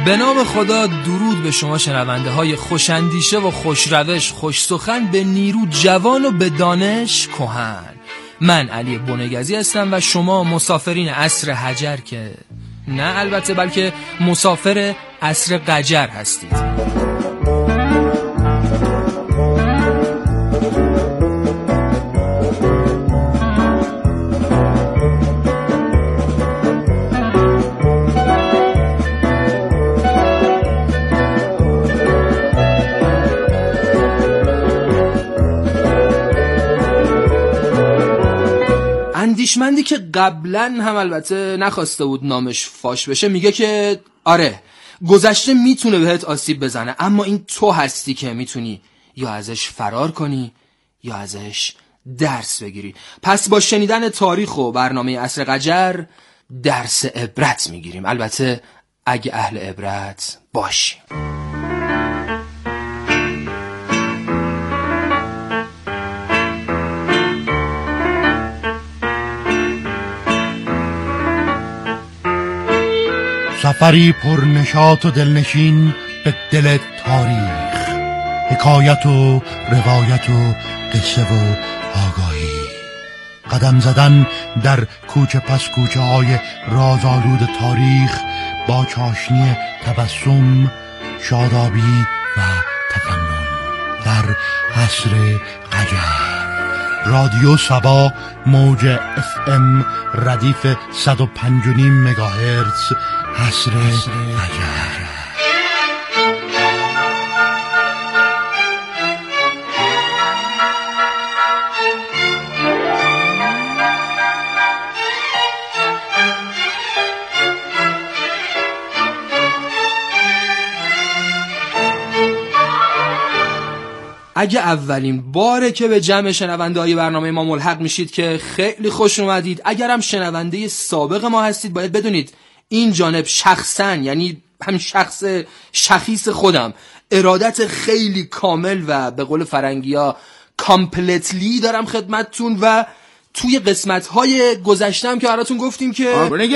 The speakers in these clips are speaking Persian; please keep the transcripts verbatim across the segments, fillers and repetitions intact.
به نام خدا، درود به شما شنونده های خوشندیشه و خوشروش، خوش سخن، به نیرو جوان و به دانش کهن. من علی بنگزی هستم و شما مسافرین عصر حجر که نه البته، بلکه مسافر عصر قجر هستید. اندیشمندی که قبلا هم البته نخواسته بود نامش فاش بشه میگه که آره، گذشته میتونه بهت آسیب بزنه، اما این تو هستی که میتونی یا ازش فرار کنی یا ازش درس بگیری. پس با شنیدن تاریخ و برنامه عصر قجر درس عبرت میگیریم، البته اگه اهل عبرت باشیم. سفری پر نشاط و دلنشین به دل تاریخ، حکایت و روایت و قصه و آگاهی، قدم زدن در کوچه پس کوچه های رازآلود تاریخ با چاشنی تبسم، شادابی و تفنن در عصر قجر. رادیو سبا موج اف ام ردیف صد و پنج و نیم مگاهرتز، عصر قجر. اگه اولین باره که به جمع شنونده های برنامه ما ملحق میشید که خیلی خوش اومدید. اگرم شنونده سابق ما هستید باید بدونید این جانب شخصا، یعنی همین شخص شخیص خودم، ارادت خیلی کامل و به قول فرنگیا کامپلتلی دارم خدمتتون و توی قسمت‌های گذشتم که براتون گفتیم که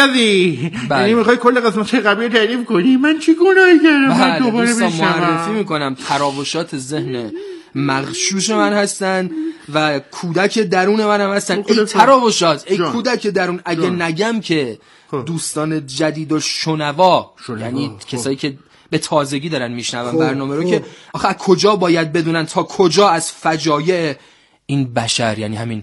بنگزی یعنی میخوای کل قسمت‌های قبلی رو تعریف کنی؟ من چی گناهی کردم؟ من دوباره بشم معرفی میکنم. تراوشات ذهن مغشوش من هستن و کودک درون من هم هستن. ای تراوشات، ای جان. کودک درون، اگه جان. نگم که دوستان جدید و شنوا، شنوا. یعنی خب. کسایی که به تازگی دارن میشنون خب. برنامه رو خب. که آخه کجا باید بدونن تا کجا از فجایع این بشر، یعنی همین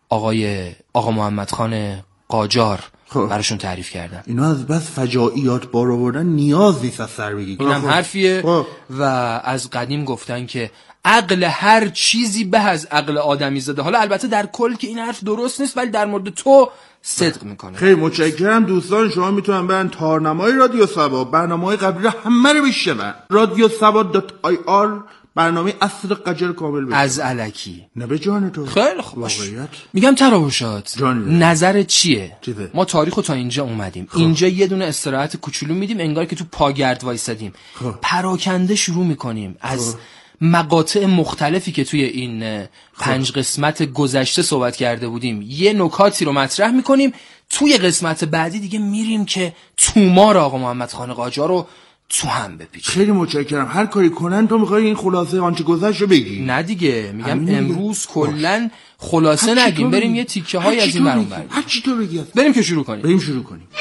آقای آقا محمد خان قاجار خب. براشون تعریف کردن. اینا از بس فجایعات بار آوردن نیاز نیست از سر بگی. اینم حرفیه خب. و از قدیم گفتن که عقل هر چیزی به از عقل آدمی زده. حالا البته در کل که این حرف درست نیست، ولی در مورد تو صدق میکنه. خیلی متشکرم دوستان. شما میتونن برن تارنمای رادیو سبا، برنامه‌های قبلی رو همه رو بشنون. رادیو سبا دات آی آر، برنامه عصر قجر کامل بشنون. از الکی نه به جان تو. خیلی خوب. میگم تراوشات نظر چیه؟ چیزه؟ ما تاریخو تا اینجا اومدیم خب. اینجا یه دونه استراحت کوچولو میدیم، انگار که تو پاگرد وایسادیم خب. پراکنده شروع میکنیم از خب. مقاطع مختلفی که توی این پنج قسمت گذشته صحبت کرده بودیم یه نکاتی رو مطرح میکنیم. توی قسمت بعدی دیگه میریم که تومار آقا محمد خان قاجار رو تو هم بپیچیم. خیلی متشکرم. هر کاری کنن تو میخوای این خلاصه آنچه گذشت رو بگی؟ نه دیگه، میگم امروز کلن خلاصه نگیم، بریم یه تیکه های از این برون بریم. هر چی تو بگی. بریم که شروع کنیم. بریم شروع کنیم.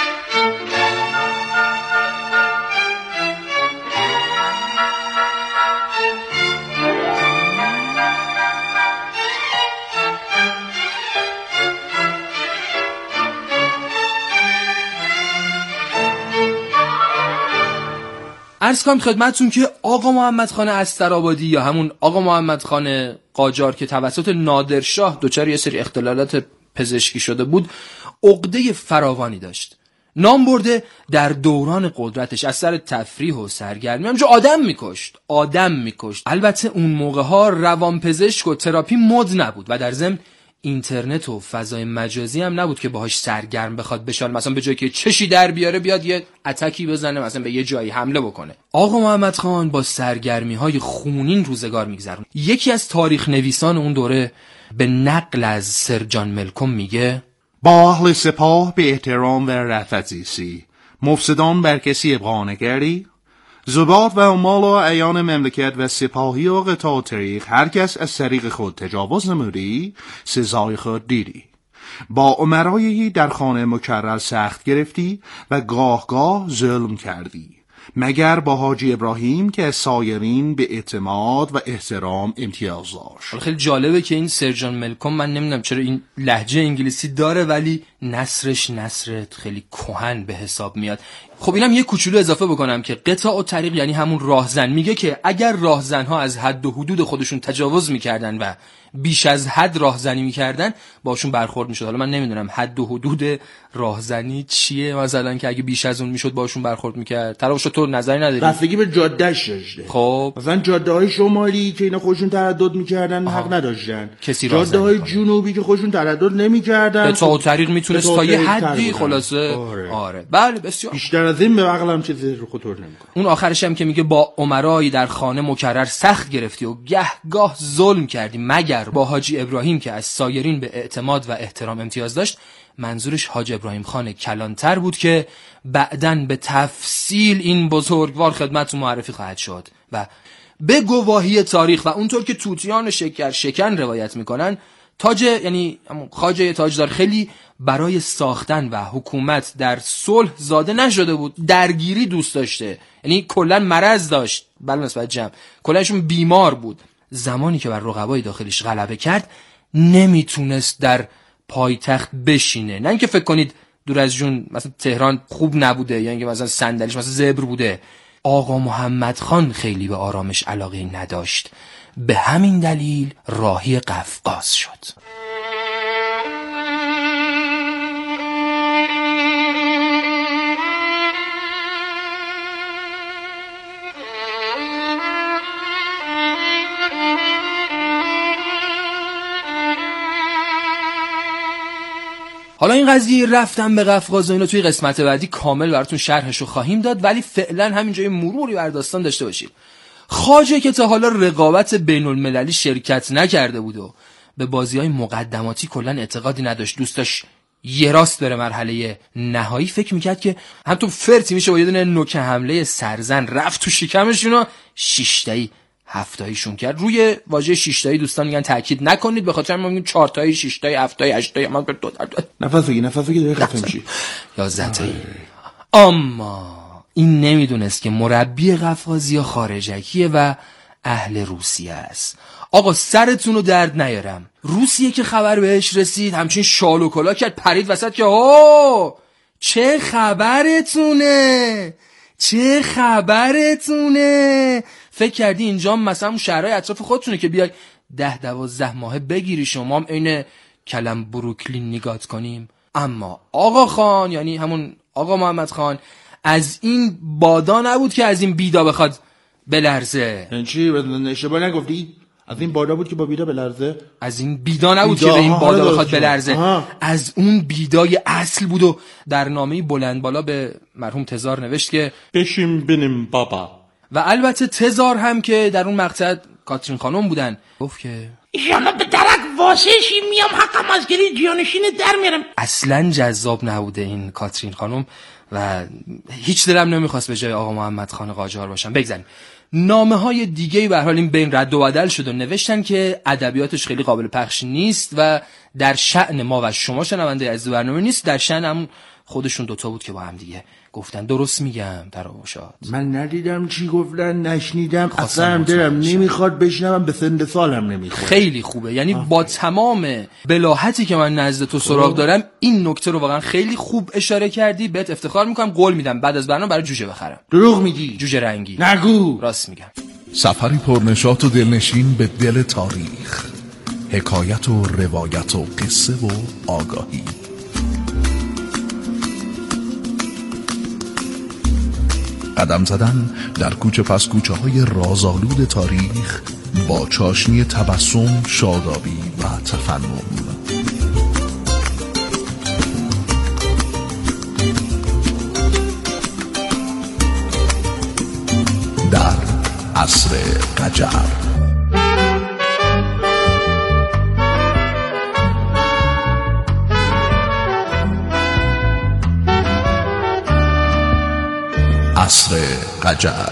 عرض کنم خدمتتون که آقا محمد خان استرآبادی یا همون آقا محمد خان قاجار که توسط نادرشاه دچار یه سری اختلالات پزشکی شده بود، عقده فراوانی داشت. نام برده در دوران قدرتش از سر تفریح و سرگرمی همجا آدم میکشت آدم میکشت البته اون موقع ها روانپزشک و تراپی مد نبود و در ضمن اینترنت و فضای مجازی هم نبود که باهاش سرگرم بخواد بشه، مثلا به جایی که چشی در بیاره بیاد یه اتکی بزنه، مثلا به یه جایی حمله بکنه. آقا محمد خان با سرگرمی‌های خونین روزگار میگذرون. یکی از تاریخ نویسان اون دوره به نقل از سر جان ملکوم میگه با اهل سپاه به احترام و رفت عزیزی، مفسدان بر کسی ابقا نکردی؟ ضباط و عمال و اعیان مملکت و سپاهی و قطاع طریق هر کس از طریق خود تجاوز نمودی سزای خود دیدی. با امرایی در خانه مکرر سخت گرفتی و گاه گاه ظلم کردی، مگر با حاجی ابراهیم که سایرین به اعتماد و احترام امتیاز داشت. خیلی جالبه که این سرجان ملکم، من نمیدونم چرا این لهجه انگلیسی داره ولی نصرش نصر خیلی کهن به حساب میاد. خب اینم یه کوچولو اضافه بکنم که قطاع و طریق یعنی همون راهزن. میگه که اگر راهزنها از حد و حدود خودشون تجاوز میکردن و بیش از حد راهزنی میکردن باشون برخورد میشد. حالا من نمیدونم حد و حدود راهزنی چیه، مثلا که اگه بیش از اون میشد باشون برخورد میکرد. طرفش تو نظری نداری؟ بستگی به جادهش داشته. خب مثلا جاده های شمالی که اینا خودشون تردد میکردن حق نداشتن. جاده های جنوبی که خودشون تردد نمیکردن، قطاع و طریق میتونست تا یه حدی خلاصه. آره. آره بله بسیار. بیشتر از این به عقلم چیزی رو خطور نمیکنه. اون آخرش هم که میگه با عمرایی در خانه مکرر سخت گرفتی و گهگاه ظلم کردی، مگر با حاجی ابراهیم که از سایرین به اعتماد و احترام امتیاز داشت. منظورش حاج ابراهیم خان کلانتر بود که بعدن به تفصیل این بزرگوار خدمتتون معرفی خواهد شد. و به گواهی تاریخ و اونطور که توتیان شکر شکن روایت میکنن، تاج یعنی خواجه تاجدار خیلی برای ساختن و حکومت در صلح زاده نشده بود، درگیری دوست داشته، یعنی کلا مرض داشت بل نسبت جمع، کلنشون بیمار بود. زمانی که بر رقبای داخلیش غلبه کرد نمیتونست در پایتخت بشینه. نه اینکه فکر کنید دور از جون مثلا تهران خوب نبوده یا اینکه مثلا صندلیش مثلا زبر بوده. آقا محمد خان خیلی به آرامش علاقه نداشت، به همین دلیل راهی قفقاز شد. حالا این قضیه رفتم به قفقاز و اینو توی قسمت بعدی کامل براتون شرحشو خواهیم داد، ولی فعلا همینجا یه مروری بر داستان داشته باشید. خواجه که تا حالا رقابت بین المللی شرکت نکرده بود و به بازی‌های مقدماتی کلا اعتقادی نداشت، دوست داشت یه راست بره مرحله نهایی، فکر میکرد که همون فرتی میشه با یه دونه نوک حمله سرزن رفت تو شکمشون و شیشتایی هفتاییشون کرد. روی واژه شیشتایی دوستان میگن تاکید نکنید، به خاطر ما میگیم چهارتایی، شیشتایی، هفتایی، هشتایی، من به دو در دو. نفس بگی نفس بگی داره خفه میشی. یازده‌تایی. اما این نمیدونست که مربی قفقازی خارجکیه و اهل روسیه است. آقا سرتون رو درد نیارم، روسیه که خبر بهش رسید همچین شال و کلا کرد، پرید وسط که اوه چه خبرتونه، چه خبرتونه. فکر کردی اینجا مثلا اون شهرهای اطراف خودتونه که بیای ده دوازده ماه بگیری شما هم این کلم بروکلین نگات کنیم. اما آقا خان، یعنی همون آقا محمد خان، از این بادا نبود که از این بیدا بخواد بلرزه. این چی؟ اشتباه نگفتی؟ از این بادا بود که با بیدا بلرزه؟ از این بیدا نبود بیدا. که به این بادا آها بخواد بلرزه. آها. از اون بیدای اصل بود و در نامه بلند بالا به مرحوم تزار نوشت که بشیم بینیم بابا. و البته تزار هم که در اون مقطع کاترین خانم بودن گفت که ایشالا به درک واسهشی میام حقم از گری جانشین در میرم. اصلا جذاب نبوده این کاترین خانم و هیچ دلم نمیخواست به جای آقا محمد خان قاجار باشم. بگذاریم نامه های دیگه‌ای به هر حال این بین رد و بدل شد و نوشتن که ادبیاتش خیلی قابل پخش نیست و در شأن ما و شما شنونده عزیز برنامه نیست، در شأن هم خودشون دوتا بود که با هم دیگه گفتن. درست میگم تراوشات؟ من ندیدم چی گفتن، نشنیدم، اصلا هم دلم نمیخواد بشنوم، به سن سالم نمیخواد. خیلی خوبه، یعنی آه. با تمام بلاحتی که من نزد تو سراغ دارم این نکته رو واقعا خیلی خوب اشاره کردی، بهت افتخار میکنم، قول میدم بعد از برنامه برای جوجه بخرم. دروغ میگی؟ جوجه رنگی. نگو. راست میگم. سفری پرنشاط و دلنشین به دل تاریخ، حکایت و روایت و قصه و آگاهی. قدم زدن در کوچه پس کوچه های رازآلود تاریخ با چاشنی تبسم، شادابی و تفنن. در عصر قجر. عصر قجر.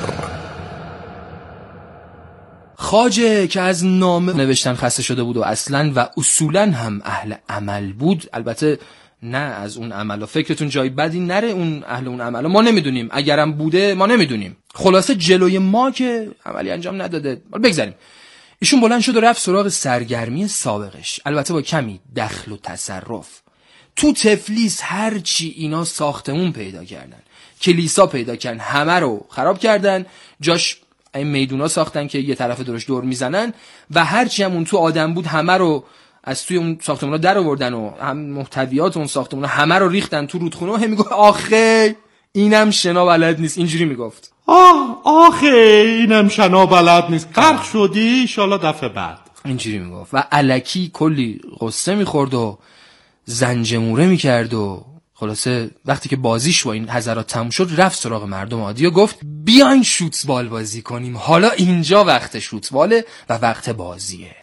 خواجه که از نامه نوشتن خسته شده بود و اصلا و اصولا هم اهل عمل بود، البته نه از اون عمل، فکرتون جای بدی نره اون اهل اون عمل، ما نمیدونیم، اگرم بوده ما نمیدونیم، خلاصه جلوی ما که عملی انجام نداده. بگذاریم. ایشون بلند شد و رفت سراغ سرگرمی سابقش، البته با کمی دخل و تصرف. تو تفلیس هر چی اینا ساختمون پیدا کردن، کلیسا پیدا کردن، همه رو خراب کردن، جاش این میدونا ساختن که یه طرف درش دور میزنن و هر چی هم اون تو آدم بود همه رو از توی اون ساختمونا در آوردن و هم محتویات اون ساختمونا همه رو ریختن تو رودخونه و هم میگفت آخه اینم شنا بلد نیست، اینجوری میگفت. آه آخه اینم شنا بلد نیست، غرق شدی انشالله دفعه بعد، اینجوری میگفت و الکی کلی قصه میخورد و زنجموره میکرد و خلاصه وقتی که بازیش با این حضرات تموم شد رفت سراغ مردم عادی و گفت بیاین شوتبال بازی کنیم، حالا اینجا وقت شوتباله و وقت بازیه.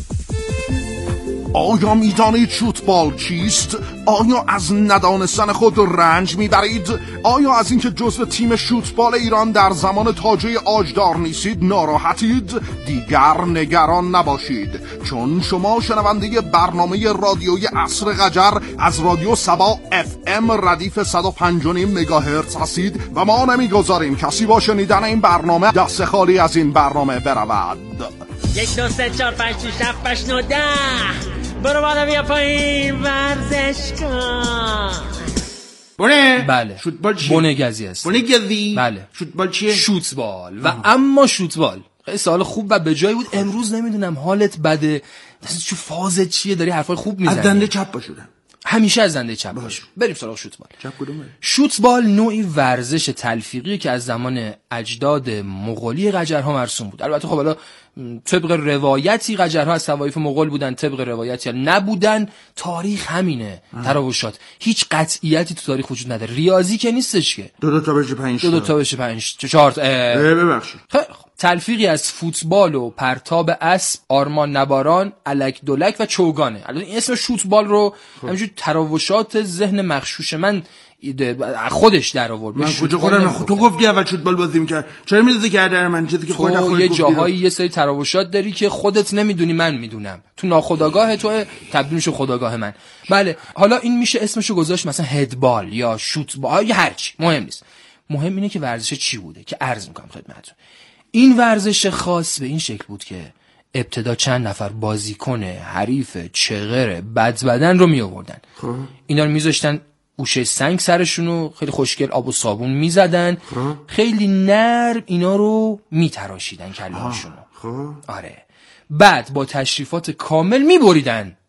آیا میدانید شوتبال چیست؟ آیا از ندانستن خود رنج میبرید؟ آیا از اینکه جزو تیم شوتبال ایران در زمان تاجه آجدار نیستید ناراحتید؟ دیگر نگران نباشید، چون شما شنونده برنامه رادیوی عصر قجر از رادیو سبا اف ام ردیف صد و پنج و نیم مگاهرتز هستید و ما نمیگذاریم کسی با شنیدن این برنامه دست خالی از این برنامه برود. یک دو سه چهار پنج شش هفت هشت نه ده برو بالا بیا پایین ورزش کن. بونه بله شوتبال چیه؟ بونه گزی است. بونه گزی؟ بله. شوتبال چیه؟ شوتبال. و اما شوتبال خیلی سوال خوب و به جایی بود. امروز نمیدونم حالت بده، چه فازت چیه، داری حرفای خوب میزنی. از دنده چپ باشودم. همیشه از دنده چپ باش. بریم سراغ شوتبال. چپ کدومه؟ شوتبال نوعی ورزش تلفیقی که از زمان اجداد مغولی قجرها مرسوم بود. البته خب حالا طبق روایتی قجرها از طوایف مغول بودن، طبق روایتی نبودن، تاریخ همینه. تراوشات هیچ قطعیتی تو تاریخ وجود نداره، ریاضی که نیستش که دو دو تا بشه پنج دو دو تا بشه پنج چهار تا ببخشید. تلفیقی از فوتبال و پرتاب اسب، آرمان نباران، الک دولک و چوگانه. الان این اسم شوتبال رو همینجور تراوشات ذهن مغشوش من خودش در آورد. من کجا خودم تو گفتی اول شوتبال بازی می‌کرد، چرا می‌ذاری که در من چیزی که خودت تو یه جاهایی یه سری تراوشات داری که خودت نمیدونی من میدونم، تو ناخودآگاه تو تبدیل میشه خودآگاه من. بله حالا این میشه اسمشو گذاشت مثلا هدبال یا شوتبال یا هر چی، مهم نیست. مهم اینه که ورزش چی بوده که عرض می‌کنم خدمتتون. این ورزش خاص به این شکل بود که ابتدا چند نفر بازیکن حریف چغر بدبدن رو می آوردن. اینا رو میذاشتن گوشه سنگ سرشونو خیلی خوشگل آب و صابون میزدن، خیلی نرم اینا رو میتراشیدن کله هاشونو. آره بعد با تشریفات کامل میبریدن.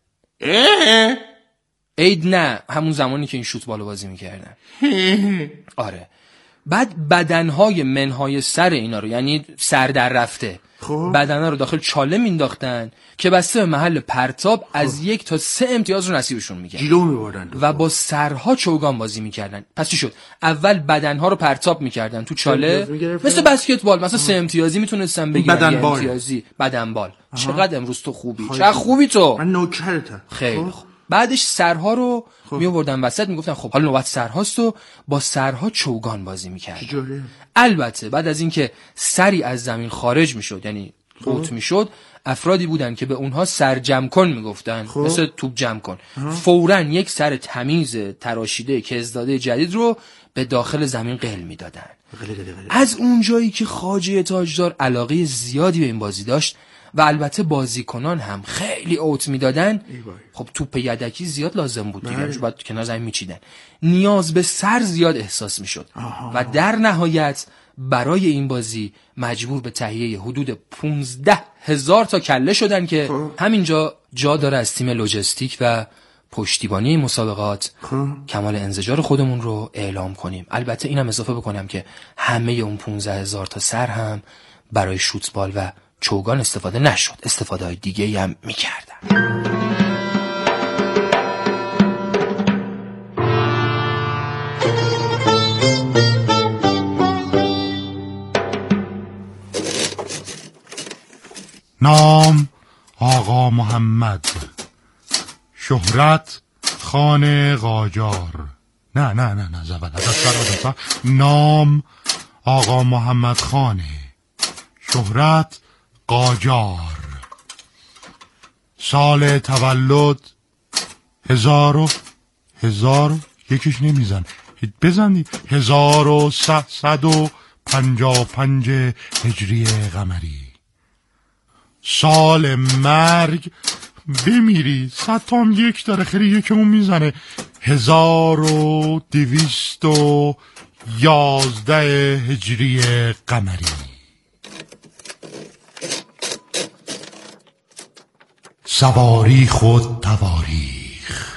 عید نه، همون زمانی که این شوتبال بازی میکردن. آره بعد بدنهای منهای سر اینا رو، یعنی سر در رفته، بدنها رو داخل چاله مینداختن که بسته به محل پرتاب خوب. از یک تا سه امتیاز رو نصیبشون میکرد، جلو میبردن و با سرها چوگان بازی میکردن. پس چی شد؟ اول بدنها رو پرتاب میکردن تو چاله مثل بسکتبال، مثلا سه امتیازی میتونستن بگیرن، بدن بال. امتیازی بدن بال. چقدر امروز تو خوبی، چقدر خوبی تو، من نوکرتم. خیلی خوب. بعدش سرها رو می آوردن وسط، میگفتن خب حالا نوبت سرهاست و با سرها چوگان بازی میکرد. البته بعد از اینکه سری از زمین خارج میشد، یعنی فوت میشد، افرادی بودن که به اونها سر جمع کن میگفتن، مثل توپ جمع کن. فوراً یک سر تمیز تراشیده که ازداده جدید رو به داخل زمین قل میدادن. از اونجایی که خواجه تاجدار علاقه زیادی به این بازی داشت و البته بازیکنان هم خیلی اوت میدادن، خب توپ یدکی زیاد لازم بود دیگه، بعد کنار زمین میچیدن، نیاز به سر زیاد احساس میشد و در نهایت برای این بازی مجبور به تهیه حدود پونزده هزار تا کله شدن که همینجا جا داره از تیم لوجستیک و پشتیبانی مسابقات کمال انزجار خودمون رو اعلام کنیم. البته اینم اضافه بکنم که همه اون پونزده هزار تا سر هم برای شوتبال و چوگان استفاده نشد، استفاده های دیگه هم میکردن. نام آقا محمد، شهرت خان قاجار. نه نه نه نه زبل نام آقا محمد خانه، شهرت قاجار، سال تولد هزار و هزار یکیش نمیزن بزنی هزار و صد و پنجا پنج هجری قمری. سال مرگ بمیری صد تا هم یک داره، خیلی یکمون میزنه هزار و دویست و یازده هجری قمری. سواری خود تواریخ.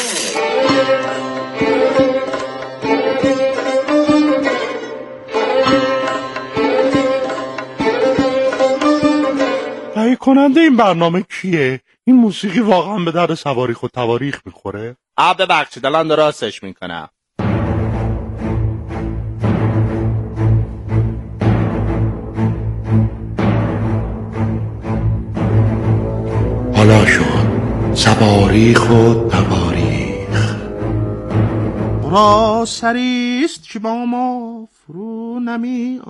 تهیه کننده این برنامه کیه؟ این موسیقی واقعا به درد سواری خود تواریخ میخوره؟ آب ببخشید الان درستش میکنم. حالا شد سواری خود تواریخ. برا سریست که با ما فرو نمی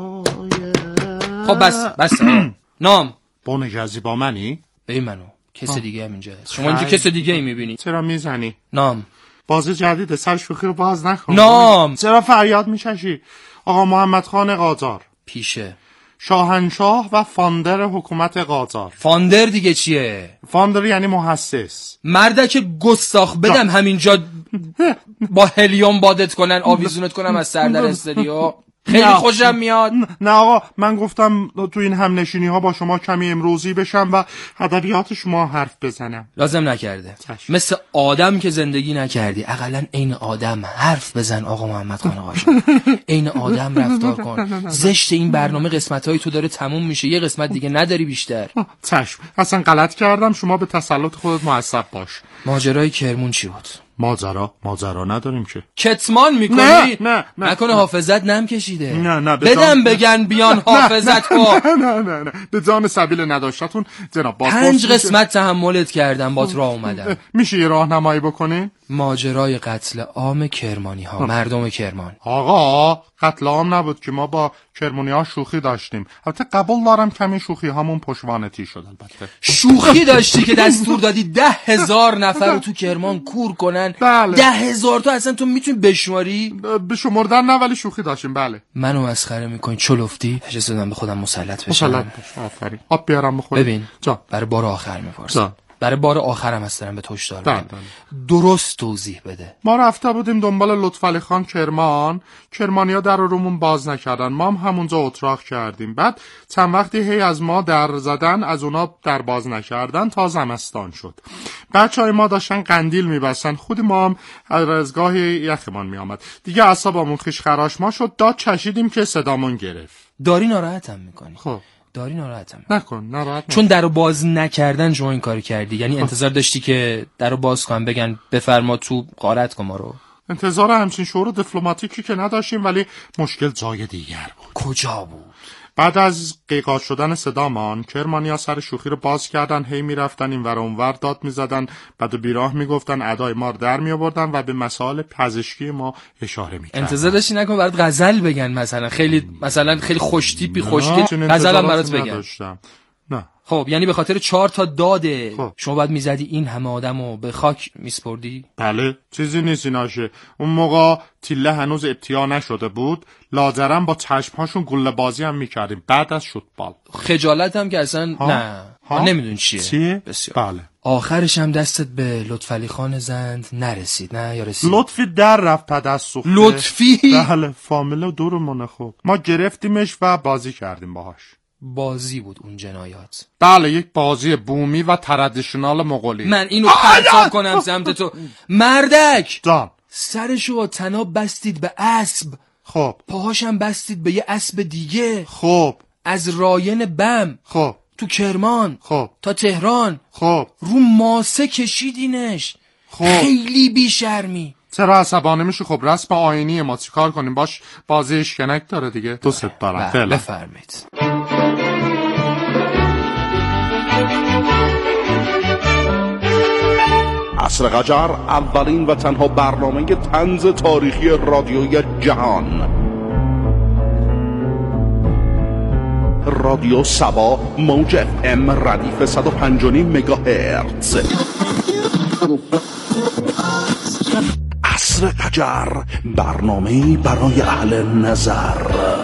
آید. خب بس بس نام بونجازی با منی؟ به منو کس دیگه هم اینجا هست. شما اینجا کس دیگه ای میبینی؟ چرا میزنی؟ نام بازی جدید سر شوخی رو باز نکن. نام چرا فریاد میکشی؟ آقا محمد خان قاجار، پیشه شاهنشاه و فاندر حکومت قاجار. فاندر دیگه چیه؟ فاندر یعنی مؤسس. مردک گستاخ بدم همینجا با هلیوم بادت کنن آویزونت کنم از سر در استودیو. خیلی خوشم میاد. نه آقا من گفتم تو این همنشینی ها با شما کمی امروزی بشم و ادبیات شما حرف بزنم. لازم نکرده. چشم. مثل آدم که زندگی نکردی اقلا عین آدم حرف بزن آقا محمد خان قاجار. عین آدم رفتار کن. زشت این برنامه قسمت‌های تو داره تموم میشه، یه قسمت دیگه نداری بیشتر. چشم اصلا غلط کردم، شما به تسلط خودت مؤدب باش. ماجرای کرمون چی بود؟ ماجرا ماجرا نداریم که. کتمان میکنی؟ نه نه نه نکنه حافظت نم کشیده؟ نه نه بدم بگن بیان حافظت کو. نه نه نه نه به جان سبیل نداشتتون جناب باز پنج قسمت تحملت کردم بات راه اومدم. میشه یه راهنمایی بکنی؟ ماجرای قتل عام کرمانی ها، مردم کرمان. آقا قتل عام نبود که ما با کرمانی ها شوخی داشتیم. البته قبول دارم کمی شوخی همون پشوانتی شد. البته شوخی داشتی که دستور دادی ده هزار نفر رو تو کرمان کور کنن. بله. ده هزار تو اصلا تو میتونی بشماری؟ به شمردن نه ولی شوخی داشتیم. بله. منو مسخره میکنی چلفتی؟ تشخیص دادم به خودم مسلط بشم. مسلط بشم. آفرین. آب بیارم بخوریم. ببین جا. برای بار آخر میپرسم. برای بار آخرم هستم به توش دارم. درست توضیح بده. ما رفته بودیم دنبال لطفعلی خان کرمان، کرمانیا در رومون باز نکردن، ما هم همونجا اتراق کردیم. بعد چند وقتی هی از ما در زدن، از اونا در باز نکردن تا زمستان شد. بچهای ما داشتن قندیل میبستن، خود ما هم از گاهی یخمان میامد. دیگه اعصابمون خیش خراش ما شد، داد چشیدیم که صدامون گرفت. داری ناراحتم میکنی. خب داری ناراحتم نکن ناراحت چون درو باز نکردن شما این کارو کردی. یعنی انتظار داشتی که درو باز کنن بگن بفرما تو غارت کن ما رو. انتظار همچین شعور دیپلماتیکی که نداشتیم، ولی مشکل جای دیگر بود. کجا بود؟ بعد از قیقاج شدن صدامان کرمانیا سر شوخی رو باز کردن، هی میرفتن این ور اونور داد میزدن، بعد بیراه میگفتن ادای ما رو در میآوردن و به مسائل پزشکی ما اشاره میکردن. انتظار داشتی نکن برات غزل بگن مثلا خیلی مثلا خیلی خوش تیپی خوشگل غزلم برات بگن. نداشتم. نه. خب یعنی به خاطر چهار تا داده خب. شما باید میزدی این همه آدمو به خاک میسپردی؟ بله چیزی نیست ایناشه. اون موقع تیله هنوز ابتیا نشده بود، لاجرم با چشمهاشون گله بازی هم میکردیم بعد از شوتبال. خجالت هم که اصلا ها؟ نه ها؟ نمیدون چیه. چیه؟ بسیار. بله. آخرش هم دستت به لطفعلی خان زند نرسید. نه یا رسید؟ لطفی در رفت پد از سوخته. لطفی؟ بله فامیل دورمونه. خوب ما گرفتیمش و بازی کردیم باهاش. بازی بود اون جنایات؟ بله یک بازی بومی و تردیشنال مغولی. من اینو پرتاب کنم سمت تو مردک جان. سرشو تناب بستید به اسب. خب پاهاشم بستید به یه اسب دیگه. خب از راین بم. خب تو کرمان. خب تا تهران. خب رو ماسه کشیدینش. خب خیلی بیشرمی. چرا عصبانه میشه؟ خب رسم آیینی ما چیکار کنیم باش؟ بازی اشکنک داره دیگه. دوست دارم. بله بفرمایید. عصر قجر اولین و تنها برنامه طنز تاریخی رادیویی جهان. رادیو سبا موج اف ام ردیف صد و پنج و نیم مگاهرتز. عصر قجر، برنامه‌ای برای اهل نظر.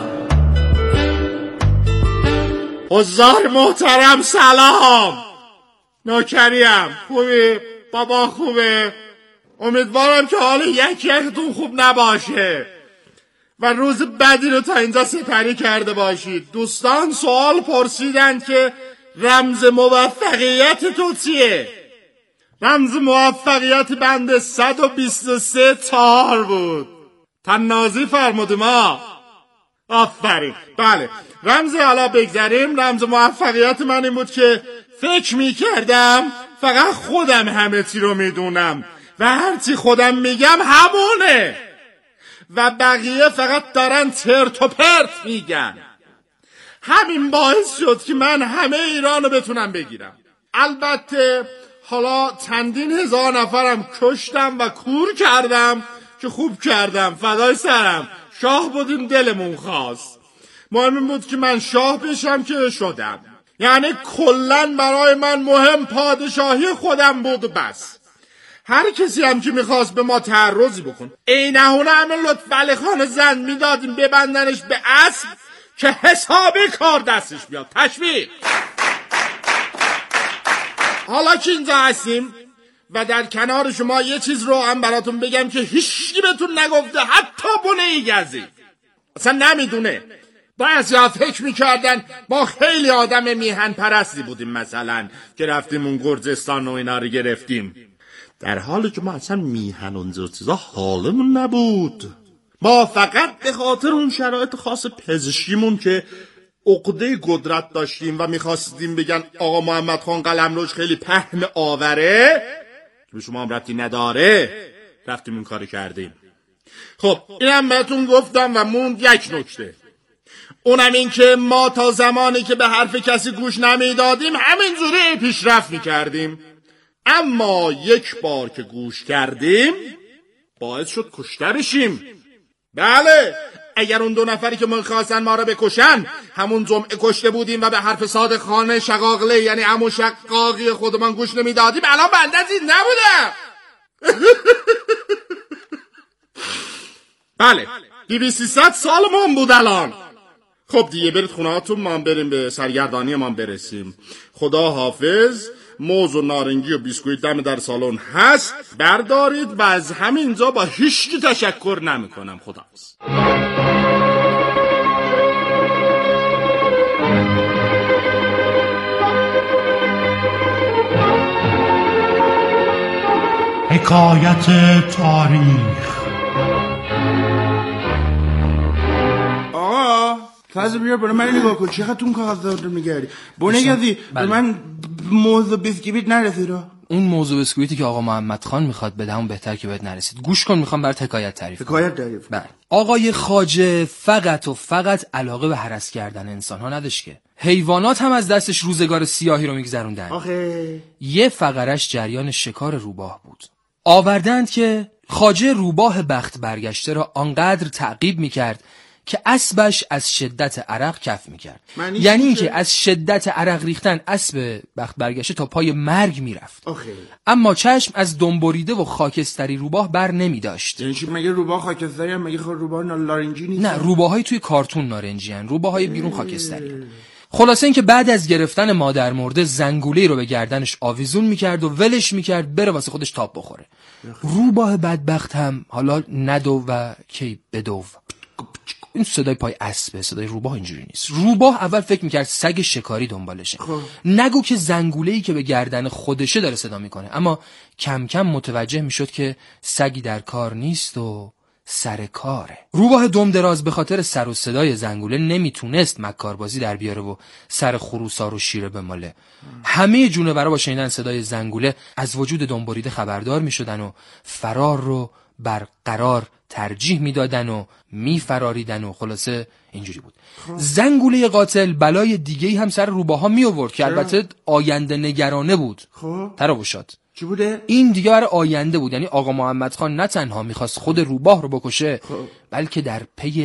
حضار محترم سلام. نوکریم خوبی؟ بابا خوبه؟ امیدوارم که حال یک یکتون خوب نباشه و روز بدی رو تا اینجا سپری کرده باشید. دوستان سوال پرسیدن که رمز موفقیت تو چیه؟ رمز موفقیت بنده صد و بیست و سه تار بود. تنازی فرمودیم ها. آفرین. بله رمز، حالا بگذاریم. رمز موفقیت من این بود که فکر میکردم فقط خودم همه چی رو میدونم و هرچی خودم میگم همونه و بقیه فقط دارن ترت و پرت میگن. همین باعث شد که من همه ایران رو بتونم بگیرم. البته حالا چندین هزار نفرم کشتم و کور کردم که خوب کردم، فدای سرم. شاه بودیم دلمون خواست. مهم این بود که من شاه بشم که شدم. یعنی کلن برای من مهم پادشاهی خودم بود و بس. هر کسی هم که میخواست به ما تعرضی بکن اینهونه همه لطفعلی خان زن میدادیم ببندنش به اسب که حسابی کار دستش بیاد. تشویق. حالا که اینجا هستیم و در کنار شما یه چیز رو هم براتون بگم که هیچکی بهتون نگفته، حتی بنه گزی اصلا نمیدونه. بعضیا فکر میکردن ما خیلی آدم میهن پرستی بودیم، مثلا که رفتیم اون گرجستان و اینا رو گرفتیم، در حالی که ما اصلا میهن اونجا چیزا حالمون نبود. ما فقط به خاطر اون شرایط خاص پزشکیمون که عقده قدرت داشتیم و میخواستیم بگن آقا محمد خان قلمروش خیلی پهن آوره که به شما هم ربطی نداره، رفتیم این کار کردیم. خب اینم بهتون گفتم و موند یک نکته، اونم این که ما تا زمانی که به حرف کسی گوش نمیدادیم همینجوری پیشرفت میکردیم، اما یک بار که گوش کردیم باعث شد کشته بشیم. بله اگر اون دو نفری که میخواستن ما رو بکشن همون جمعه کشته بودیم و به حرف صادق خان شقاقله یعنی همون شقاقی خودمان گوش نمیدادیم الان بنده زید نبودم. بله دویست سیصد سالمون بود الان. خب دیگه برید خونهاتون، ما بریم به سرگردانی ما برسیم. خدا حافظ. موز و نارنگی و بیسکویت دم در سالن هست، بردارید و از همینجا با هیچکی تشکر نمی کنم. خداحافظ. حکایت تاریخ. آقا فضل بیا برای من نگاه کن، چقدر اون کاغذ دارم میگردی بونگردی به من موضوع بسکویت نرسید. اون موضوع بسکویتی که آقا محمد خان میخواد بده همون بهتر که بهت نرسید. گوش کن، میخوام برات حکایت تعریف کنم. حکایت تعریف. بله. آقای خواجه فقط و فقط علاقه به هرس کردن انسان ها نداشت که حیوانات هم از دستش روزگار سیاهی رو میگذروندن. آخه یه فقرش جریان شکار روباه بود. آوردند که خواجه روباه بخت برگشته را آنقدر تعقیب میکرد که اسبش از شدت عرق کف میکرد. یعنی اینکه از شدت عرق ریختن اسب بخت برگشته تا پای مرگ میرفت. آخه. اما چشم از دنبریده و خاکستری روباه بر نمیداشت. یعنی چی؟ مگه روباه خاکستری هم مگه روباه نارنجی نیست؟ نه، روباهای توی کارتون نارنجی هن، روباهای بیرون خاکستری هن. خلاصه اینکه بعد از گرفتن مادر مرده زنگوله رو به گردنش آویزون میکرد و ولش میکرد بره واسه خودش تاب بخوره. روباه بدبخت هم حالا ندو و کی بدو، این صدای پای اسبه، صدای روباه اینجوری نیست. روباه اول فکر میکرد سگ شکاری دنبالشه. خب. نگو که زنگوله‌ای که به گردن خودشه داره صدا میکنه، اما کم کم متوجه میشد که سگی در کار نیست و سر کاره. روباه دم دراز به خاطر سر و صدای زنگوله نمیتونست مکاربازی در بیاره و سر خروسا رو شیره بماله. همه جونورا با شنیدن صدای زنگوله از وجود دنبریده خبردار میشدن و فرار رو برقرار ترجیح میدادن و میفراریدن و خلاصه اینجوری بود. خواه. زنگوله قاتل بلای دیگه‌ای هم سر روباها می آورد که البته آینده نگرانه بود. خب تراوشات چی بوده؟ این دیگه برای آینده بود. یعنی آقا محمد خان نه تنها میخواست خود روباه رو بکشه، خواه. بلکه در پی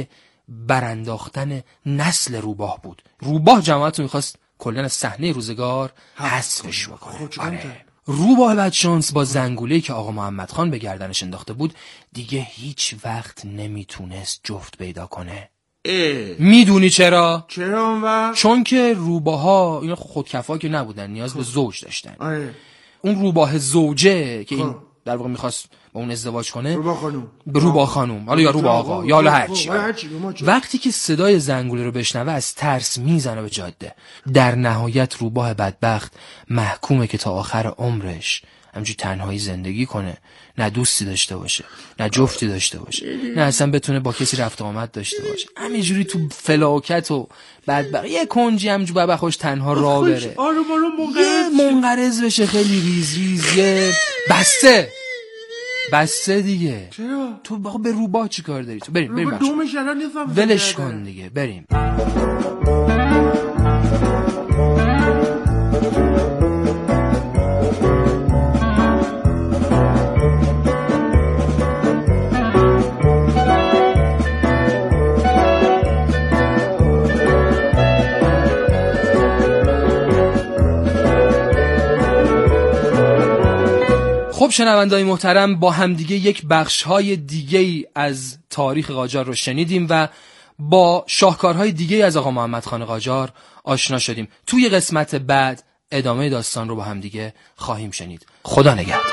برانداختن نسل روباه بود. روباه جماعت رو میخواست کلن از صحنه روزگار حذفش بکنه. آره. روباه بدشانس با زنگوله‌ای که آقا محمد خان به گردنش انداخته بود دیگه هیچ وقت نمیتونست جفت پیدا کنه. میدونی چرا؟ چرا اون وقت؟ چون که روباها اینا خودکفا که نبودن، نیاز به زوج داشتن. آره. اون روباه زوجه که این در واقع میخواست با اون ازدواج کنه، روباه خانوم، به روباه خانوم، حالا یا روباه آقا یا حالا هرچی، وقتی که صدای زنگوله رو بشنوه از ترس میزنه به جاده. در نهایت روباه بدبخت محکومه که تا آخر عمرش همجوری تنهایی زندگی کنه، نه دوستی داشته باشه، نه جفتی داشته باشه، نه اصلا بتونه با کسی رفت آمد داشته باشه، همینجوری تو فلاکت و بدبخت یه کنجی همجوری ببخوش تنها راه بره، یه منقرض بشه خیلی ریز ریز، یه بسته بسته دیگه. چرا؟ تو بخوا به روباه چی کار داری تو؟ بریم بریم دومش الان نیستم، ولش کن دیگه، بریم. خب شنونده‌های محترم، با همدیگه یک بخش‌های دیگه‌ای از تاریخ قاجار رو شنیدیم و با شاهکارهای دیگه‌ای از آقا محمد خان قاجار آشنا شدیم. توی قسمت بعد ادامه داستان رو با همدیگه خواهیم شنید. خدا نگهدار.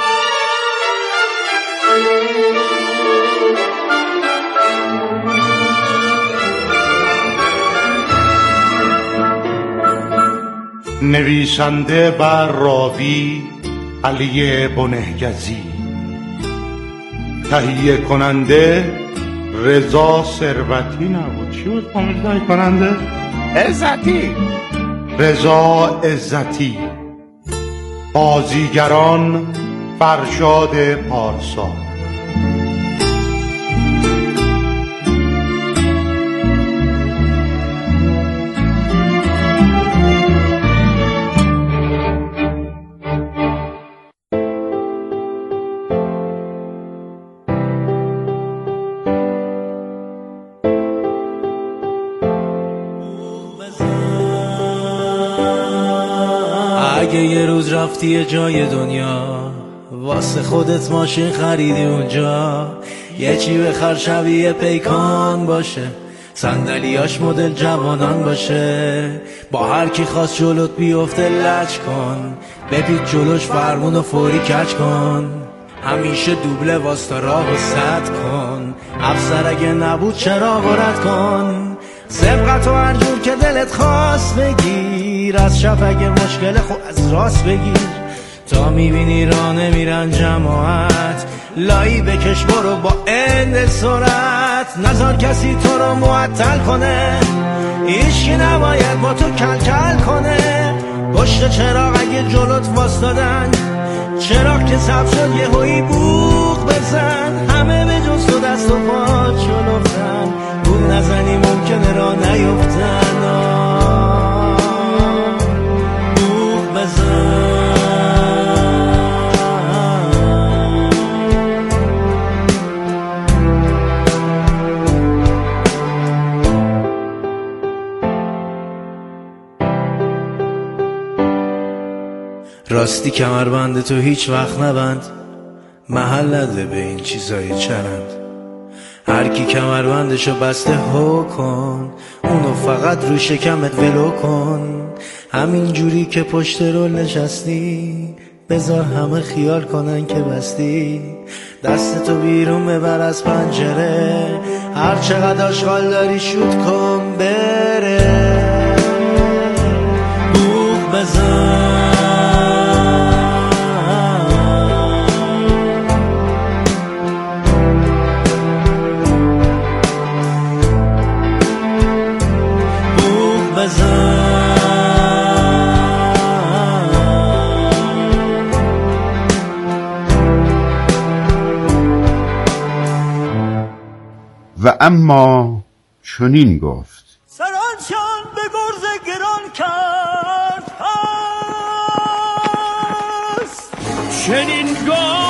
نویسنده و راوی علی بنهگزی، تهیه کننده رضا ثروتی نبود، چی بود تهیه کننده؟ عزتی رضا عزتی. بازیگران فرشاد پارسا. اگه یه روز رفتی یه جای دنیا، واسه خودت ماشین خریدی اونجا، یه چی بخر شبیه پیکان باشه، صندلیاش مدل جوانان باشه، با هر کی خواست جلوت بیفته لج کن، بپید جلوش فرمون و فوری کج کن، همیشه دوبله واستا راه و سد کن، افسر اگه نبود چرا رد کن، سبقت و هرجور که دلت خواست بگیر، از شب اگه مشکل خود از راست بگیر، تا میبینی راه نمیرن جماعت، لایی بکش برو با اند سرعت، نذار کسی تو رو معطل کنه، هیچکی نباید با تو کل کل کنه، پشت چراغ اگه جلوت واسدادن، چراغ که سبز شد یه هوی بوق بزن، همه به جز تو دست و پا چلوفتن، بوم نزنی ممکنه را نیفتن، بوق بزن. راستی کمربند تو هیچ وقت نبند، محل نده به این چیزای چرند، هر کی کمربندشو بسته هو کن، اونو فقط رو شکمت ولو کن، همین جوری که پشت رول نشستی، بذار همه خیال کنن که بستی، دستتو بیرون ببر از پنجره، هر چقدر آشغال داری شوت کن بره، بوق بزن. و اما چنین گفت: سرانشان به گرز گران کرد هست چنین گفت